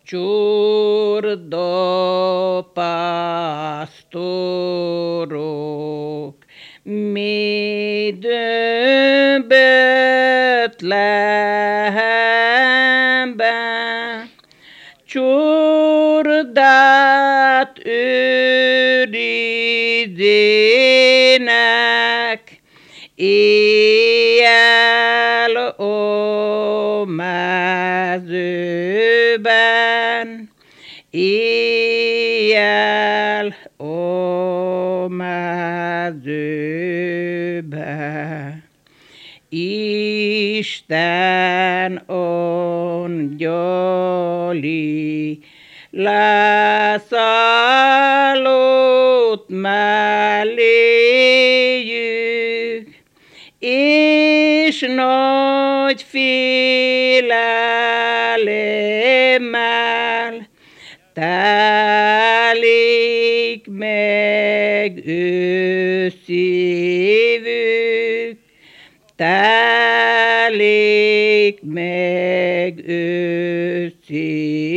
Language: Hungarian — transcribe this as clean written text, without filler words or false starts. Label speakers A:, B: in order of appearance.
A: Csurda pásztorok, mi Betlehemben, csurdát őrizének, éjjel a mezőben, éjjel a mezőben. Isten angyali leszállott melléjük, és nagy félelemmel telik meg ő szívük, telik meg ő szívük.